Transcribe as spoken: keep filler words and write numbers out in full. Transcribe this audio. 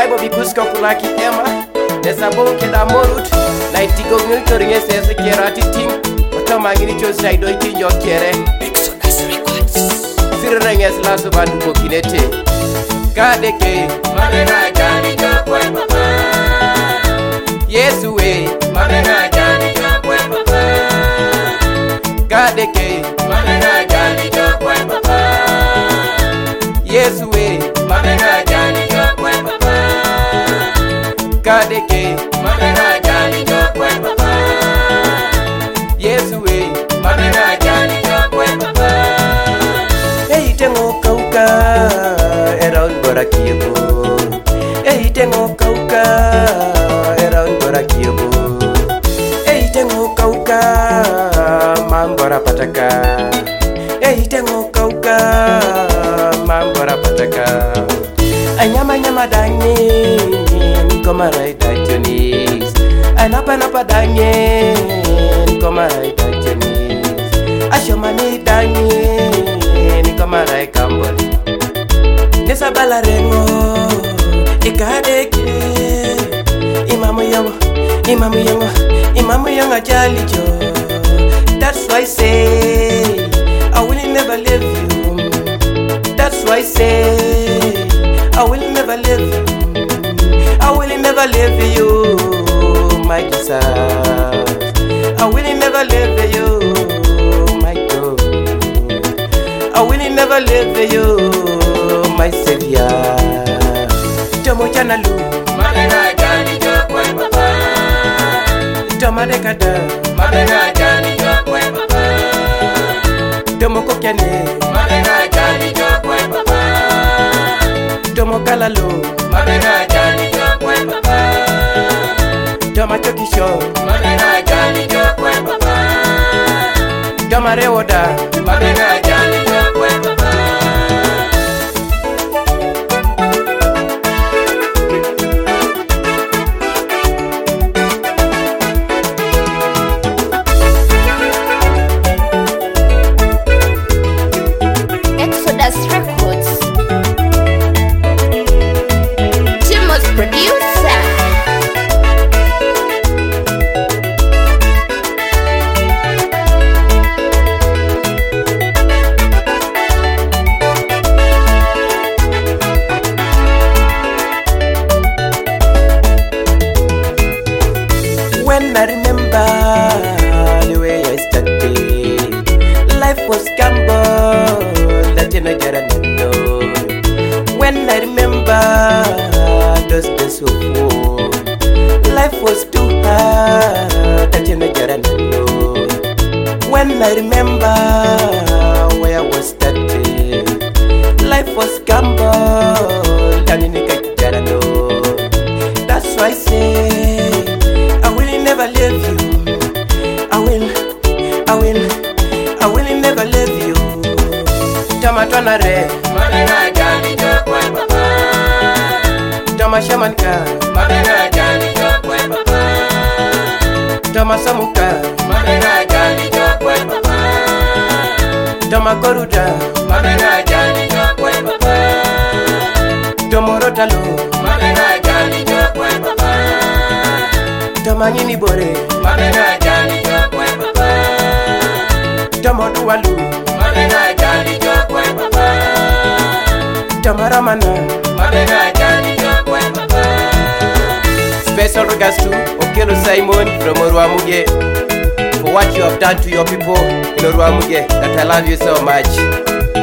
Bible bikuska kulaki ema Nesa bonke da morut Na itigo ngiltori ngese se kera titing Oto mangini cho saido iti nyo kere Exodus Records. Sirre nges laso bandu bokinete Kadeke Manena jani chokwe papa. Yesu we Manena jani chokwe papa. Kadeke Manena jani chokwe papa. Yesu we Manena jani chokwe papa. Kadeke Manena jani chokwe papa. Yesu we Manena jani chokwe papa. Hey tengo kauka Era un bora kiebo Hey tengo kauka Era un bora kiebo Hey tengo kauka Mambora pataka Hey tengo kauka Mambora pataka Anyama nyama danye Nkoma raida Jonis Anapa napa danye Nkoma raida Jonis Ashomani danye Nkoma raida Kamboli Nesa bala rengo Ikadeke Imamu yongo Imamu yongo Imamu yongo jalijo That's why I say I will never leave you. That's why I say I will never leave you. I will never leave you, my Jesus. I will never leave you, my God. I will never leave you, my Savior. Tomo chanalu, Manena jani chokwe papa. tomo dekada, Manena jani chokwe papa. tomo kokyane, Manena jani chokwe papa. tomo kalalo, Manena jani chokwe papa. tomo chokisho, Manena jani chokwe papa. tomo rewoda. Manena jani chokwe papa. Exodus Records. Timos producer. When I remember the way I started, life was gamble that you know get know. When I remember those days of war, life was too hard that you know get know. When I remember where I was started, life was gamble that you know get know. That's why I say I will never leave you. I will, I will, I will never leave you. Tama twana re, Manena jani chokwe papa. tama shamanka, Manena jani chokwe papa. tama samuka, Manena jani chokwe papa. tama koruta, Manena jani chokwe papa. tama rotalo, Manena jani chokwe papa. tama nyini bore, Manena jani chokwe papa. tama duwalu, Manena jani chokwe papa. tama ramana. Manena jani chokwe papa. Special regards to Okelo Simon from Oruamuge for what you have done to your people in Oruamuge. That I love you so much.